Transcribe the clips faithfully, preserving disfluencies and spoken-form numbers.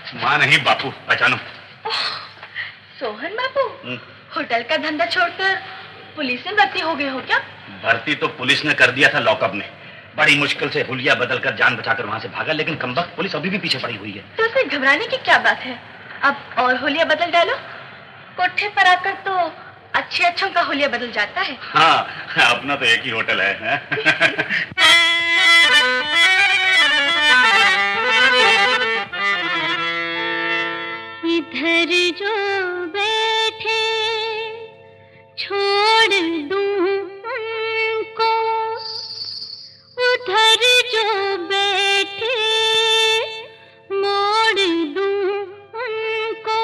माँ नहीं बापू, पहचानो। सोहन बापू, होटल का धंधा छोड़कर पुलिस में भर्ती हो गए हो क्या? भर्ती तो पुलिस ने कर दिया था लॉकअप में। बड़ी मुश्किल से हुलिया बदलकर जान बचाकर वहां से भागा, लेकिन कमबख्त पुलिस अभी भी पीछे पड़ी हुई है। तो उसमें घबराने की क्या बात है? अब और हुलिया बदल डालो। कोठे पर आकर तो अच्छे अच्छों का हुलिया बदल जाता है। हाँ, अपना तो एक ही होटल है, है? इधर जो बैठे छोड़ दूं उनको, उधर जो बैठे मोड़ दूं उनको।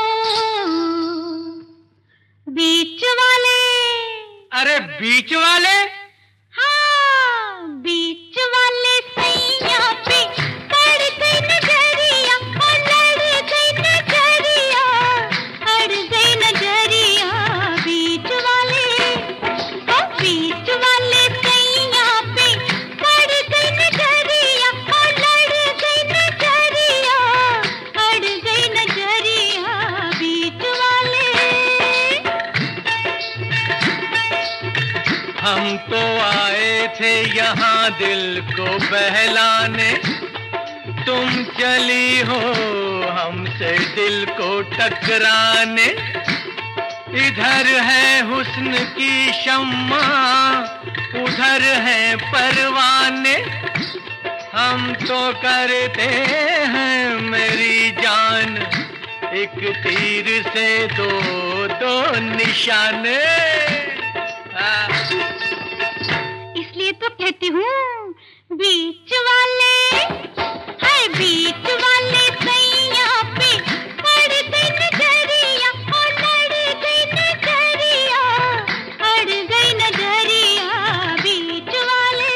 बीच वाले, अरे बीच वाले? हाँ, बीच वाले सैया पे पड़ गई नजरिया, और लड़ गई नजरिया, अड़ गई नजरिया। बीच वाले, ओ बीच वाले सैया पे पड़ गई नजरिया, और लड़ गई नजरिया, अड़ गई नजरिया। बीच वाले। हम तो आए थे यहाँ दिल को बहलाने, तुम चली हो हमसे दिल को टकराने। इधर है हुस्न की शम्मा, उधर है परवाने। हम तो करते हैं मेरी जान एक तीर से दो दो निशाने। इसलिए तो कहती हूँ बीच वाले, है बीच वाले सैया पे पड़ गई नजरिया, और लड़ गई नजरिया, अड़ गई नजरिया। बीच वाले।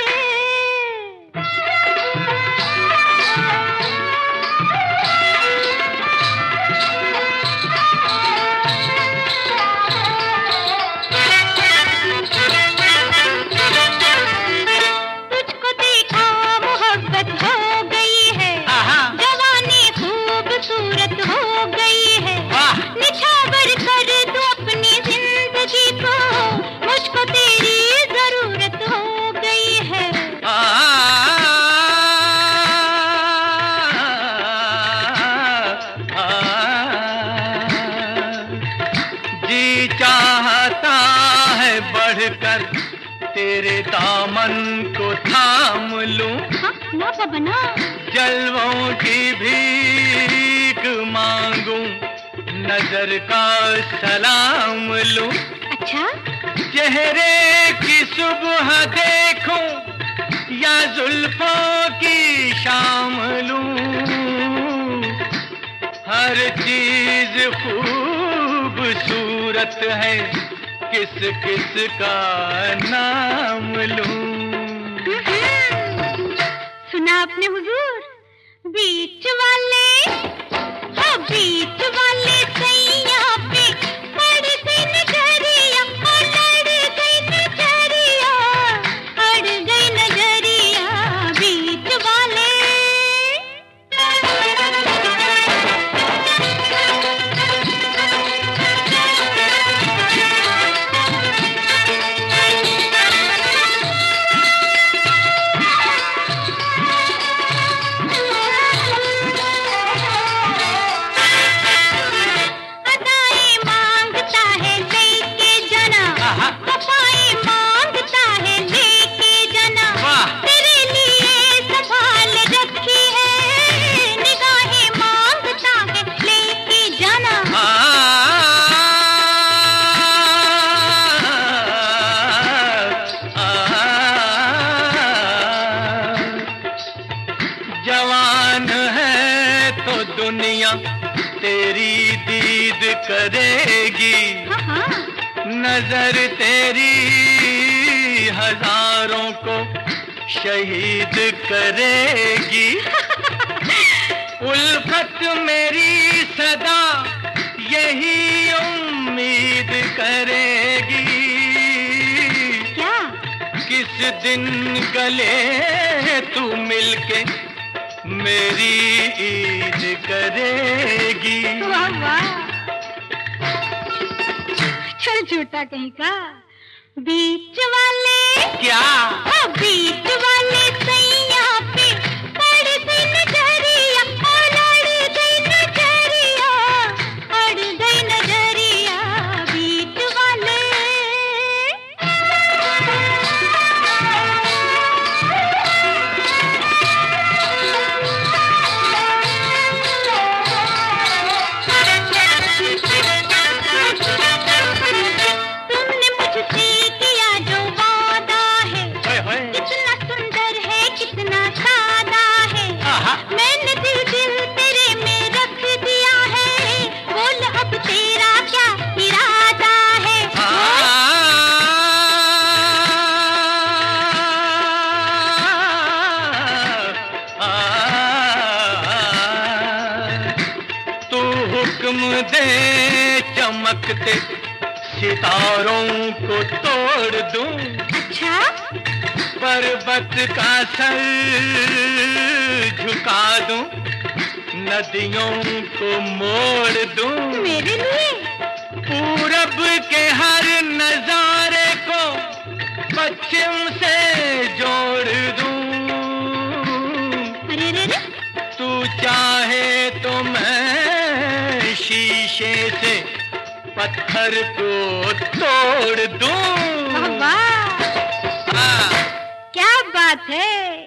तुझको देखा मोहब्बत हो गई है, जवानी खूबसूरत हो गई है। निछावर कर दूं अपनी जिंदगी को, मुझको तेरी जरूरत हो गई है। आ, आ, जी चाहता है बढ़कर तेरे दामन को थाम लूं, हाँ, ना बाबा ना। जलवों की भीख मांगूं, नजर का सलाम लूं। अच्छा, चेहरे की सुबह देखूं या जुल्फों की शाम लूं, हर चीज खूबसूरत है, किस किस का नाम लूं। सुना आपने हुजूर? बीच वाले, हाँ बीच वाले सैया पे पड़ गई नजरिया, और लड़ गई नजरिया, अड़ गई नजरिया। बीच वाले। अदाएं मांगता है लेके जना, वफाएं मांगता है लेके जना। तेरे लिए संभाल रखी है, निगाहें मांगता है लेके जना। जवान है तो दुनिया तेरी दीद करेगी, हाँ हाँ। नजर तेरी हजारों को शहीद करेगी। उल्फत मेरी सदा यही उम्मीद करेगी, क्या? किस दिन गले तू मिलके मेरी ईद करेगी। वाह वाह, चल झूठा कहीं का। बीच वाले क्या? हाँ, बीच वाले सैया पे पड़ गई नजरिया, लड़ गई नजरिया, अड़ गई नजरिया बीच वाले। तुमने मुझसे किया जो वादा है, कितना सुंदर है कितना सादा है, मैंने दिल दिल तेरे में रख दिया है, बोल अब तेरा क्या इरादा है। तू हुक्म दे चमकते सितारों को तोड़ दूं, अच्छा, पर्वत का सर झुका दूं, नदियों को मोड़ दूं, मेरे लिए पूरब के हर नजारे को पश्चिम से जोड़ दूं। अरे रे रे, तू चाहे तो मैं शीशे से पत्थर को तोड़ दूं। वाह वाह, हाँ। क्या बात है।